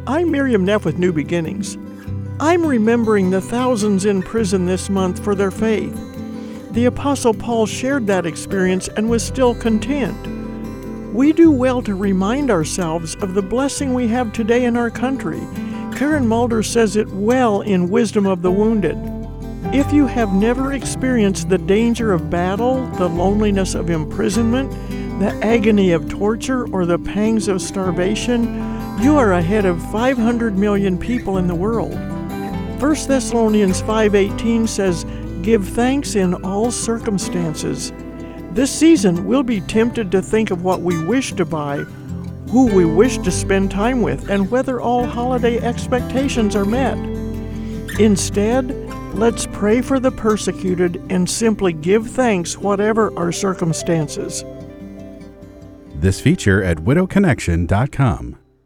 I'm Miriam Neff with New Beginnings. I'm remembering the thousands in prison this month for their faith. The Apostle Paul shared that experience and was still content. We do well to remind ourselves of the blessing we have today in our country. Karen Mulder says it well in Wisdom of the Wounded. If you have never experienced the danger of battle, the loneliness of imprisonment, the agony of torture, or the pangs of starvation, you are ahead of 500 million people in the world. 1 Thessalonians 5:18 says, "Give thanks in all circumstances." This season, we'll be tempted to think of what we wish to buy, who we wish to spend time with, and whether all holiday expectations are met. Instead, let's pray for the persecuted and simply give thanks whatever our circumstances. This feature at widowconnection.com.